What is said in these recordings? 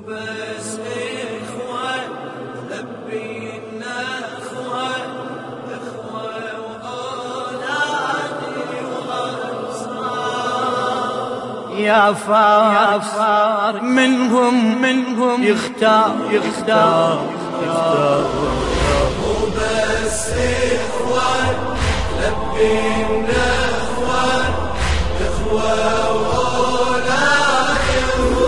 وبس إخوة لبينا إخوة وأولادي وأنصار يا فار منهم يختار وبس إخوة لبينا إخوة وأولادي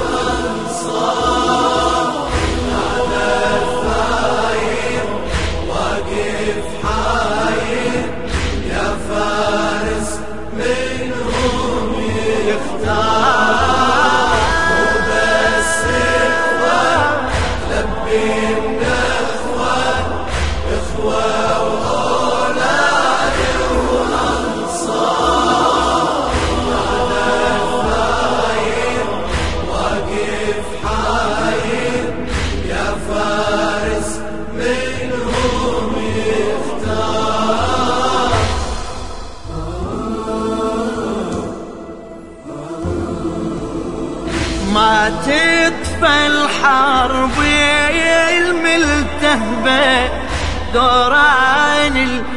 وأنصار أنا الثاير واقف حاير يا فارس منهم يختار وبس إخوة لبينا إخوة وأولادي وأنصار أنا الثاير واقف حاير يا فارس منهم يختار ما تطفى الحرب الملتهبة دوران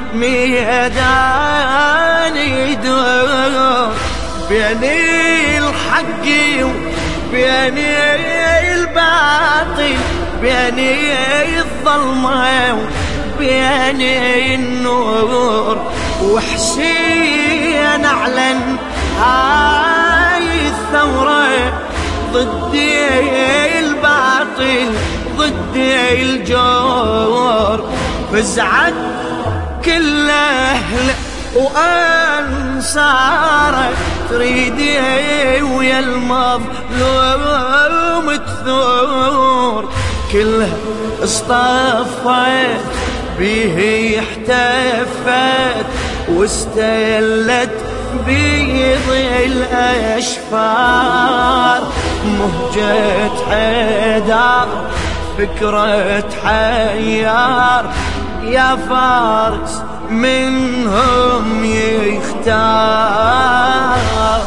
الميدان يدور بين الحق وبين الباطل بين الظلمة وبين النور وحسين أعلن هاي الثورة ضد الباطل ضد الجور فزعت كل أهله وأنصاره تريد ويا المظلوم تثور كلها اصطفت به احتفت واستلت بيض الأشفار مهجة حيدر فكرة حيار يا فارس منهم يختار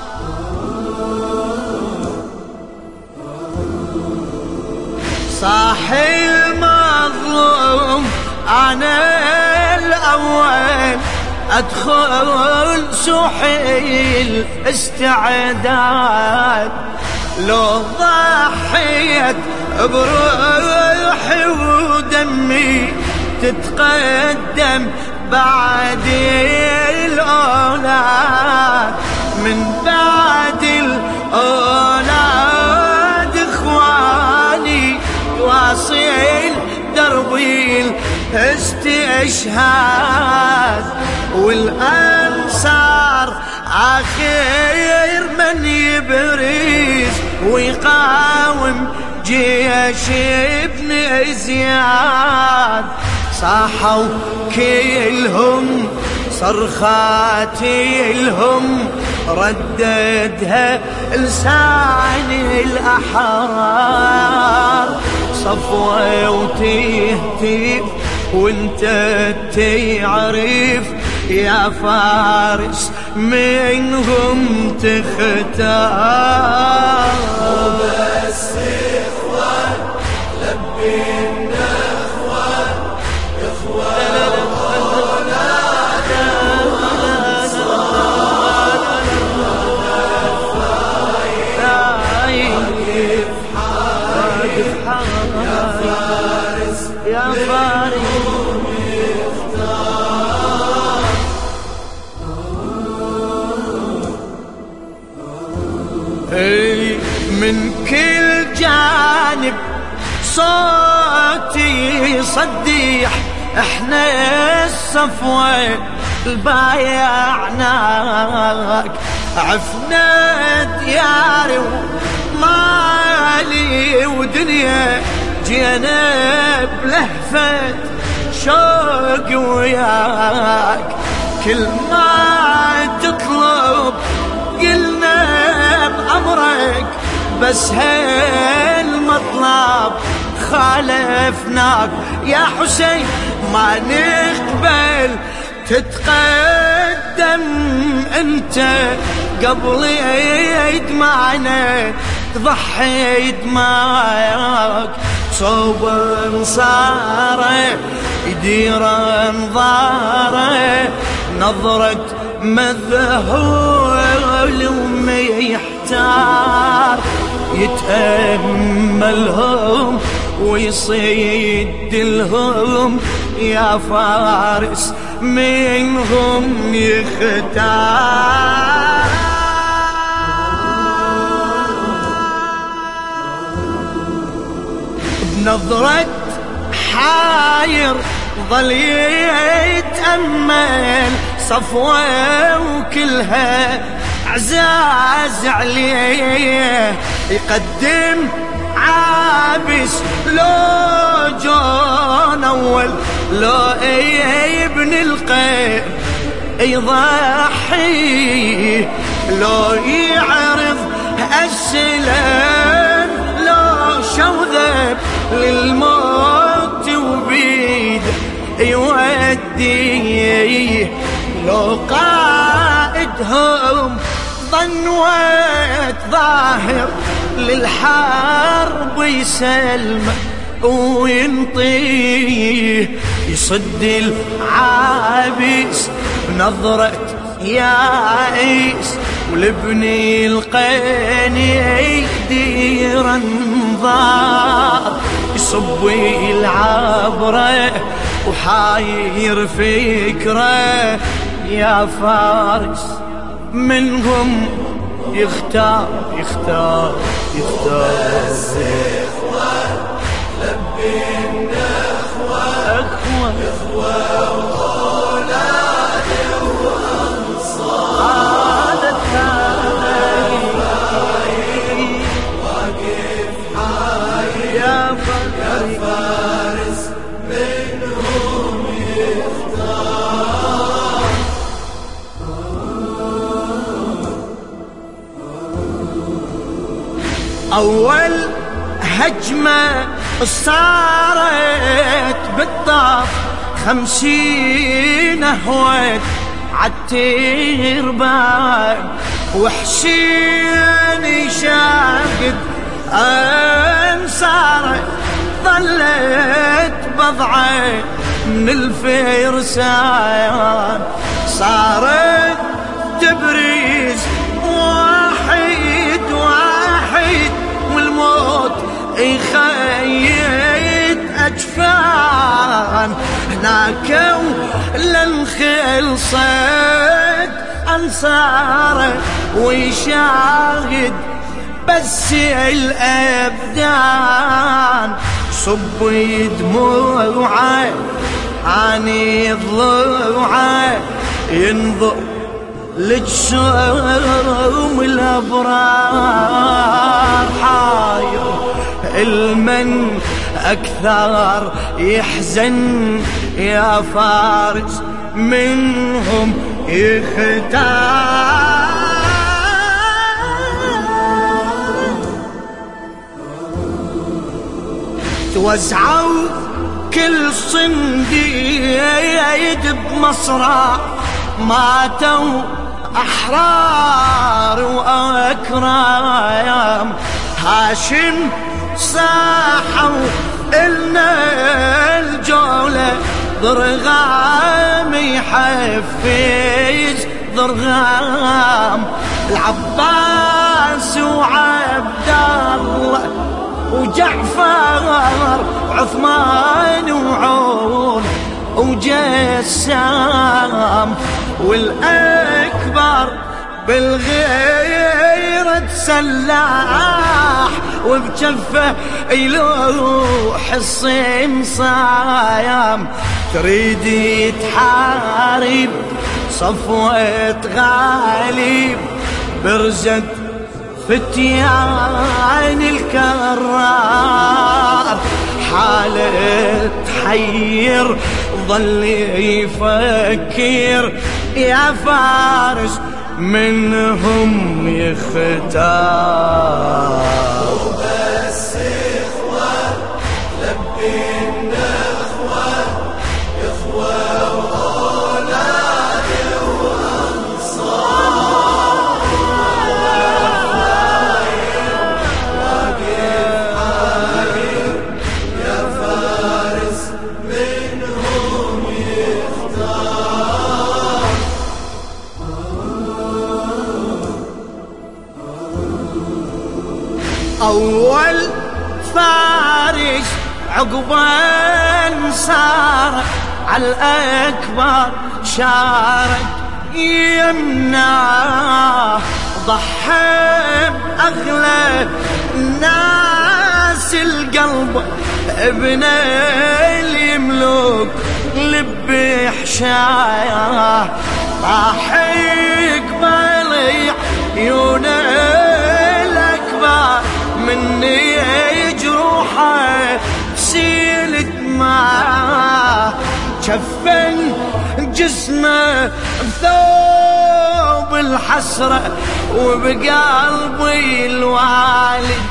صاح المظلوم أنا الأول أدخل سوحي الاستعداد لو ضحيت بروحي ودمي تتقدم بعد الأولاد من بعد الأولاد إخواني واصل دربي الاستشهاد والأنصار آخر من يبرز ويقاوم جيش ابن زياد صاحوا كلهم صرخاتي لهم رددها لسان الأحرار صفوة وتهتف وانت تعرف يا فارس منهم تختار وبس إخوة لبينا إخوة وأولادنا وأنصار واقف حاضر يا فارس من كل جانب صوتي يصدح احنا الصفوة البايعناك عفنا دياري ومالي ودنيا جينا بلهفة شوق وياك كل ما تطلب قلنا بأمرك بس هالمطلب خالفناك يا حسين ما نقبل تتقدم انت قبل يد معنا ضحيت معك صوب انصاره يدير انظاره نظرة مذهول وميحتار يتأملهم ويصيد لهم يا فارس منهم يختار بنظرة حاير ظل يتأمل صفوة وكلها عزاز عليه يقدم عابس لو جون أول لو ابن القيم يضحي لو يعرض السلام لو شوذب للموت وبيد يوديه لو قائدهم ظنوت ظاهر للحرب يسلم وينطيه يصد العابس بنظرة يائس ولبني القين يقدر انظار يصبي العبره وحاير فكره يا فارس منهم يختار يختار يختار الإخوة لبي النخوة إخوة وأولاد وأنصار واقف حاير يا فارس منهم يختار أول هجمة صارت بالطاف 50 هوت عالتربان وحسين شاهد انصاره ظلت بضعة من الفرسان صارت تبريز واحد واحد والموت يخيد أجفان هناك للخيل صيد أنصاره ويشاهد بس الأبدان صبي دموعه عاني ضلوعه ينظر لجسوم الأبرار حاير المن أكثر يحزن يا فارس منهم يختار توزعوا كل صنديد بمصرع ماتوا أحرار وأكرام هاشم صاحوا إلنا الجولة ضرغام يحفز ضرغام العباس وعبد الله وجعفر عثمان وعون وجسام والأكبر بالغيرة سلاح وبجفه يلوح الصيم صايم تريد تحارب صفوة غالب برزت فتيان الكرار حالة تحير ظل يفكر يا فارس منهم يختار وبس إخوة لبي النخوة إخوة وأولاد وأنصار أول فارس عقبا صار على الأكبر شارك يمناه، ضحى بأغلى الناس القلب، ابن الملوك لب حشاياه، راح يقبل عيون الأكبر مني جروحه سيلت معاه، كفن جسمه بثوب الحسرة وبقلبي الوالد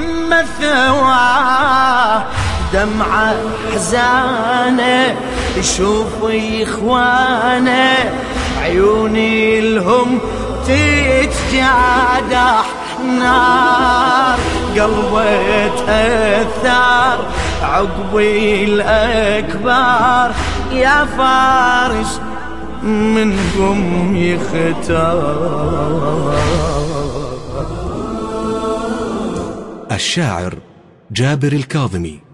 مثواه، دمعة حزانة يشوف إخوانه عيوني لهم تتجادح نار، قلبي تأثر عقبي الأكبر يا فارس منكم يختار. الشاعر جابر الكاظمي.